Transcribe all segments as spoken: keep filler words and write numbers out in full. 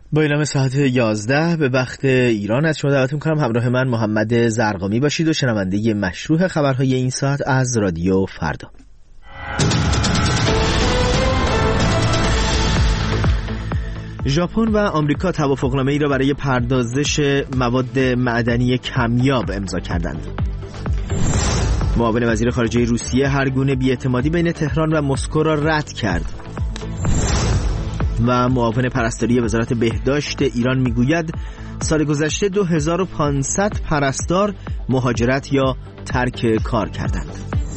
با اعلام ساعت یازده به وقت ایران از شما دعوت می‌کنم همراه من محمد زرقامی باشید و شنونده مشروع خبرهای این ساعت از رادیو فردا. ژاپن و آمریکا توافقنامه‌ای را برای پردازش مواد معدنی کمیاب امضا کردند. معاون وزیر خارجه روسیه هر گونه بی‌اعتمادی بین تهران و مسکو را رد کرد. و معاون پرستاری وزارت بهداشت ایران میگوید سال گذشته دو هزار و پانصد پرستار مهاجرت یا ترک کار کردند.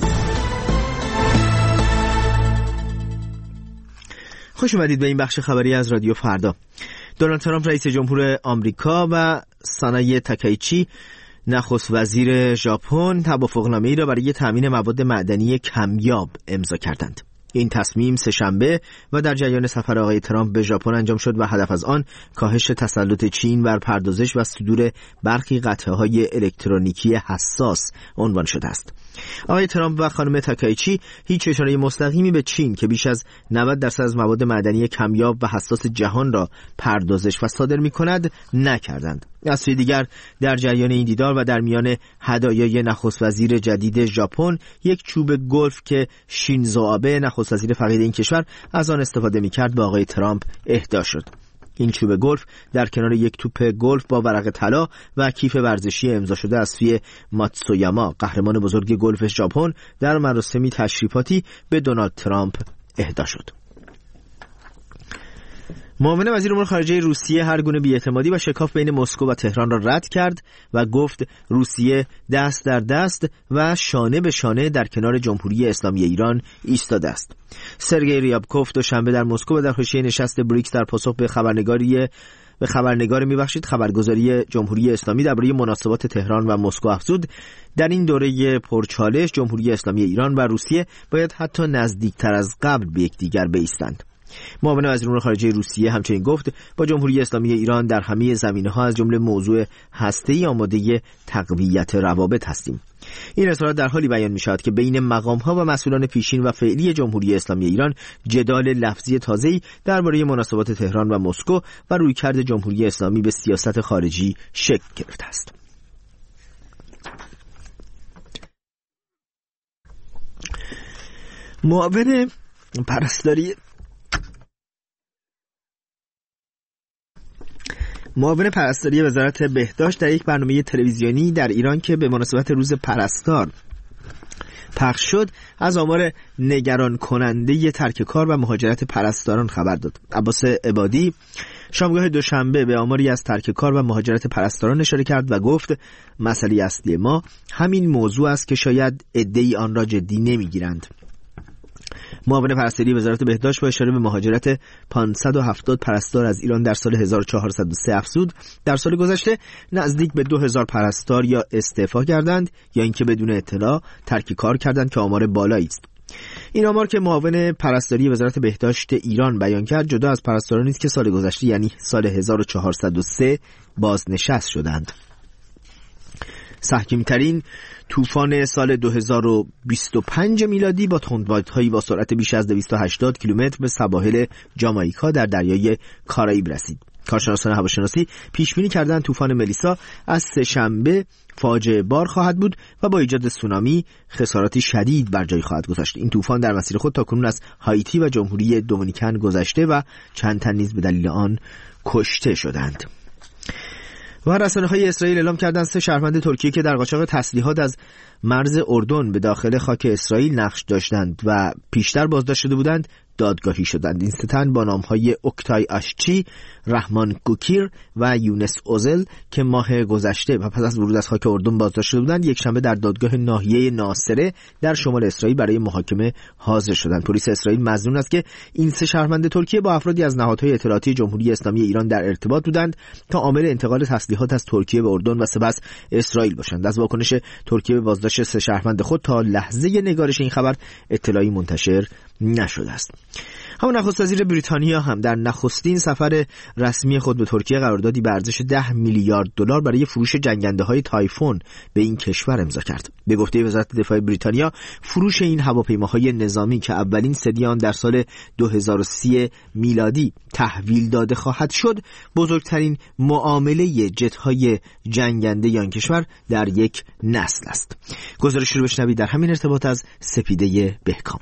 خوش اومدید به این بخش خبری از رادیو فردا. دونالد ترامپ رئیس جمهور آمریکا و سانای تاکایچی نخست وزیر ژاپن توافقنامه‌ای را برای تامین مواد معدنی کمیاب امضا کردند. این تصمیم سه‌شنبه و در جریان سفر آقای ترامپ به ژاپن انجام شد و هدف از آن کاهش تسلط چین بر پردازش و صدور برخی قطعه‌های الکترونیکی حساس عنوان شده است. آقای ترامپ و خانم تاکایچی هیچ اشاره مستقیمی به چین که بیش از نود درصد از مواد معدنی کمیاب و حساس جهان را پردازش و صادر می‌کند نکردند. از سوی دیگر در جریان این دیدار و در میان هدایای نخست وزیر جدید ژاپن یک چوب گلف که شینزو آبه نخست وزیر فقید این کشور از آن استفاده می‌کرد به آقای ترامپ اهدا شد. این چوب گلف در کنار یک توپ گلف با ورق طلا و کیف ورزشی امضا شده از سوی ماتسویاما قهرمان بزرگ گلف ژاپن در مراسمی تشریفاتی به دونالد ترامپ اهدا شد. معاون وزیر امور خارجه روسیه هر گونه بی‌اعتمادی و شکاف بین مسکو و تهران را رد کرد و گفت روسیه دست در دست و شانه به شانه در کنار جمهوری اسلامی ایران ایستاده است. سرگئی ریابکوف دوشنبه در مسکو و در حاشیه نشست بریکس در پاسخ به خبرنگاری به خبرنگار میبخشید خبرگزاری جمهوری اسلامی درباره مناسبات تهران و مسکو افزود در این دوره پرچالش جمهوری اسلامی ایران و روسیه باید حتی نزدیکتر از قبل به یکدیگر بایستند. معاون وزیر امور خارجه روسیه همچنین گفت با جمهوری اسلامی ایران در همه زمینه‌ها از جمله موضوع هسته‌ای آماده تقویت روابط هستیم. این اظهارات در حالی بیان می‌شود که بین مقام‌ها و مسئولان پیشین و فعلی جمهوری اسلامی ایران جدال لفظی تازه‌ای درباره مناسبات تهران و مسکو و رویکرد جمهوری اسلامی به سیاست خارجی شکل گرفته است. معاون پرستاری معاون پرستاری وزارت بهداشت در یک برنامه تلویزیونی در ایران که به مناسبت روز پرستار پخش شد از آمار نگران کننده ترک کار و مهاجرت پرستاران خبر داد. عباس عبادی شامگاه دوشنبه به آماری از ترک کار و مهاجرت پرستاران اشاره کرد و گفت مسئله اصلی ما همین موضوع است که شاید عده‌ای آن را جدی نمی‌گیرند. معاون پرستاری وزارت بهداشت با اشاره به مهاجرت پانصد و هفتاد پرستار از ایران در سال هزار و چهارصد و سه افزود در سال گذشته نزدیک به دو هزار پرستار یا استعفا کردند یا اینکه بدون اطلاع ترک کار کردند که آمار بالایی است. این آمار که معاون پرستاری وزارت بهداشت ایران بیان کرد جدا از پرستارانی است که سال گذشته یعنی سال هزار و چهارصد و سه بازنشست شدند. سهمگین‌ترین طوفان سال دو هزار و بیست و پنج میلادی با تندبادهایی با سرعت بیش از دویست و هشتاد کیلومتر به سواحل جامائیکا در دریای کارائیب رسید. کارشناسان هواشناسی پیش بینی کردند طوفان ملیسا از سه‌شنبه فاجعه بار خواهد بود و با ایجاد سونامی خساراتی شدید بر جای خواهد گذاشت. این طوفان در مسیر خود تاکنون از هایتی و جمهوری دومینیکن گذشته و چند تن نیز به دلیل آن کشته شدند. و رسانه‌های اسرائیل اعلام کردند سه شهروند ترکیه که در قاچاق تسلیحات از مرز اردن به داخل خاک اسرائیل نقش داشتند و پیشتر بازداشت شده بودند دادگاهی شدند. این سه تن با نام‌های اوکتای آشچی، رحمان کوکیر و یونس اوزل که ماه گذشته و پس از ورود از خاک اردن بازداشت شده بودند یکشنبه در دادگاه ناحیه ناصره در شمال اسرائیل برای محاکمه حاضر شدند. پلیس اسرائیل مظنون است که این سه شهروند ترکیه با افرادی از نهادهای اطلاعاتی جمهوری اسلامی ایران در ارتباط بودند تا عامل انتقال تسلیحات از ترکیه به اردن و سپس اسرائیل باشند. از واکنش ترکیه به بازداشت سه شهروند خود تا لحظه نگارش این خبر اطلاعی منتشر نشده است. همون نخست وزیر بریتانیا هم در نخستین سفر رسمی خود به ترکیه قراردادی به ارزش ده میلیارد دلار برای فروش جنگنده‌های تایفون به این کشور امضا کرد. به گفته وزارت دفاع بریتانیا، فروش این هواپیماهای نظامی که اولین سری آن در سال دو هزار و سی میلادی تحویل داده خواهد شد، بزرگترین معامله جت‌های جنگنده آن کشور در یک نسل است. گزارش رو بشنوید در همین ارتباط از سپیده بهکام.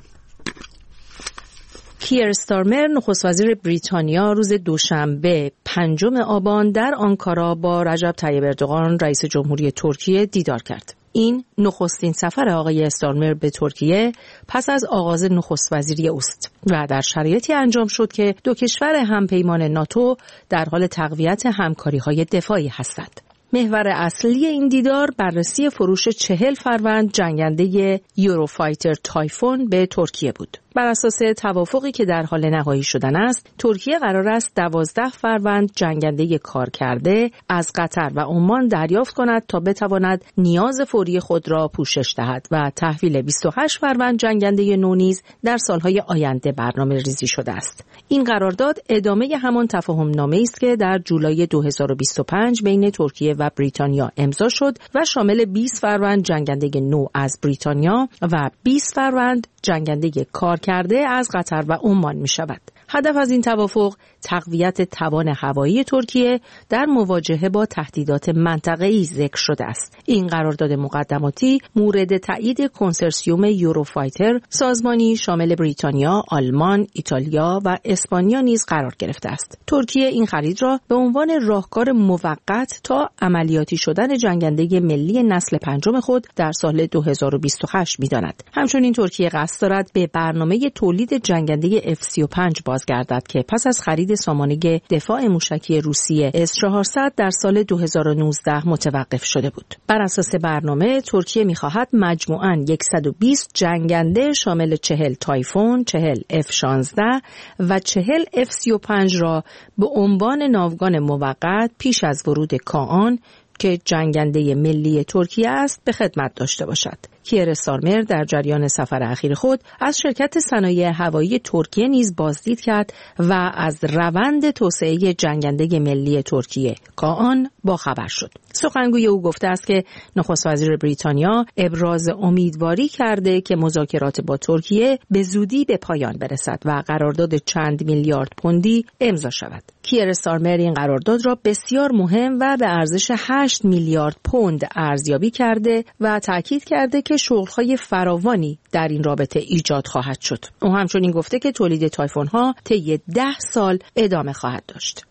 کیر استارمر نخست وزیر بریتانیا روز دوشنبه پنجم آبان در آنکارا با رجب طیب اردوغان رئیس جمهوری ترکیه دیدار کرد. این نخستین سفر آقای استارمر به ترکیه پس از آغاز نخست وزیری اوست و در شرایطی انجام شد که دو کشور همپیمان ناتو در حال تقویت همکاری‌های دفاعی هستند. محور اصلی این دیدار بررسی فروش چهل فروند جنگنده یوروفایتر تایفون به ترکیه بود. بر اساس توافقی که در حال نهایی شدن است، ترکیه قرار است دوازده فروند جنگنده کارکرده از قطر و عمان دریافت کند تا بتواند نیاز فوری خود را پوشش دهد و تحویل بیست و هشت فروند جنگنده نو نیز در سالهای آینده برنامه ریزی شده است. این قرارداد ادامه همان تفاهم نامه است که در جولای دو هزار و بیست و پنج بین ترکیه و بریتانیا امضا شد و شامل بیست فروند جنگنده نو از بریتانیا و بیست فروند جنگنده کارکرده از قطر و عمان می شود. هدف از این توافق تقویت توان هوایی ترکیه در مواجهه با تهدیدات منطقه‌ای ذکر شده است. این قرارداد مقدماتی مورد تایید کنسرسیوم یوروفایتر، سازمانی شامل بریتانیا، آلمان، ایتالیا و اسپانیا نیز قرار گرفته است. ترکیه این خرید را به عنوان راهکار موقت تا عملیاتی شدن جنگنده ملی نسل پنجم خود در سال دو هزار و بیست و هشت می‌داند. همچنین ترکیه قصد دارد به برنامه تولید جنگنده اف سی و پنج بازگردد که پس از خرید سامانه دفاع موشکی روسیه اس چهارصد در سال دو هزار و نوزده متوقف شده بود. بر اساس برنامه ترکیه می‌خواهد مجموعاً صد و بیست جنگنده شامل چهل تایفون، چهل اف شانزده و چهل اف سی و پنج را به عنوان ناوگان موقت پیش از ورود کاآن که جنگنده ملی ترکیه است به خدمت داشته باشد. کیر استارمر در جریان سفر اخیر خود از شرکت صنایع هوایی ترکیه نیز بازدید کرد و از روند توسعه جنگنده ملی ترکیه کاآن با خبر شد. سخنگوی او گفته است که نخست وزیر بریتانیا ابراز امیدواری کرده که مذاکرات با ترکیه به زودی به پایان برسد و قرارداد چند میلیارد پوندی امضا شود. کیر استارمر این قرارداد را بسیار مهم و به ارزش هشت میلیارد پوند ارزیابی کرده و تاکید کرده که شغل‌های فراوانی در این رابطه ایجاد خواهد شد. او همچنین گفته که تولید تایفون‌ها طی ده سال ادامه خواهد داشت.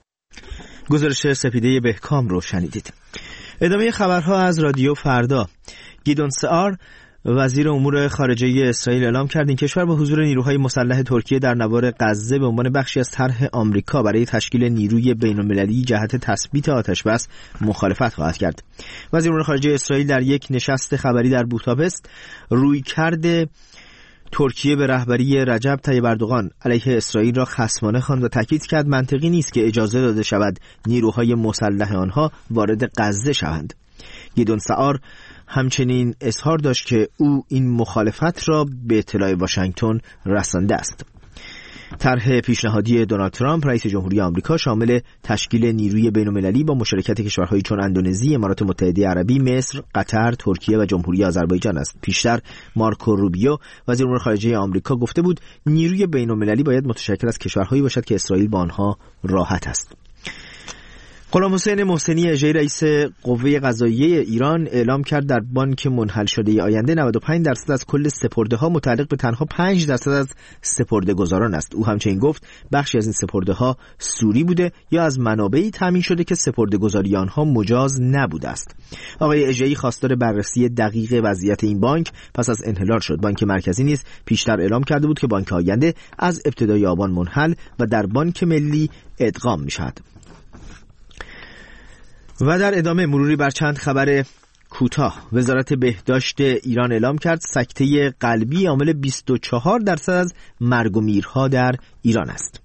گزارش سپیده بهکام رو شنیدید. ادامه خبرها از رادیو فردا. گیدون سآر وزیر امور خارجه اسرائیل اعلام کرد این کشور با حضور نیروهای مسلح ترکیه در نوار غزه به عنوان بخشی از طرح آمریکا برای تشکیل نیروی بین‌المللی جهت تثبیت آتش‌بس مخالفت خواهد کرد. وزیر امور خارجه اسرائیل در یک نشست خبری در بوداپست رویکرد ترکیه به رهبری رجب طیب اردوغان علیه اسرائیل را خصمانه خواند و تاکید کرد منطقی نیست که اجازه داده شود نیروهای مسلح آنها وارد غزه شوند. گیدون سآر همچنین اظهار داشت که او این مخالفت را به اطلاع واشنگتن رسانده است. طرح پیشنهادی دونالد ترامپ رئیس جمهوری آمریکا شامل تشکیل نیروی بین‌المللی با مشارکت کشورهایی چون اندونزی، امارات متحده عربی، مصر، قطر، ترکیه و جمهوری آذربایجان است. پیشتر مارکو روبیو وزیر امور خارجه آمریکا گفته بود نیروی بین‌المللی باید متشکل از کشورهایی باشد که اسرائیل با آنها راحت است. غلام حسین محسنی اژه‌ای رئیس قوه قضاییه ایران اعلام کرد در بانک منحل شده آینده نود و پنج درصد از کل سپرده‌ها متعلق به تنها پنج درصد از سپرده‌گذاران است. او همچنین گفت بخشی از این سپرده‌ها سوری بوده یا از منابعی تامین شده که سپرده‌گذاری آنها مجاز نبوده است. آقای اژه‌ای خواستار بررسی دقیق وضعیت این بانک پس از انحلال شد. بانک مرکزی نیز پیشتر اعلام کرده بود که بانک آینده از ابتدای آبان منحل و در بانک ملی ادغام می‌شود. و در ادامه مروری بر چند خبر کوتاه. وزارت بهداشت ایران اعلام کرد سکته قلبی عامل بیست و چهار درصد از مرگ و میرها در ایران است.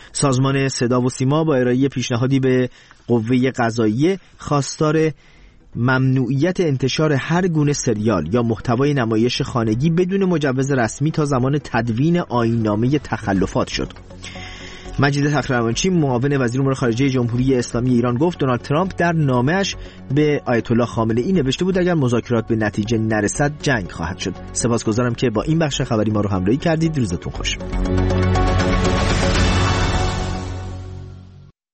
سازمان صدا و سیما با ارائه پیشنهادی به قوه قضاییه خواستار ممنوعیت انتشار هر گونه سریال یا محتوای نمایش خانگی بدون مجوز رسمی تا زمان تدوین آیین‌نامه تخلفات شد. مجید تخرمانچی معاون وزیر امور خارجه جمهوری اسلامی ایران گفت دونالد ترامپ در نامه‌اش به آیت الله خامنه‌ای نوشته بود اگر مذاکرات به نتیجه نرسد جنگ خواهد شد. سپاسگزارم که با این بخش خبری ما رو همراهی کردید. روزتون خوش.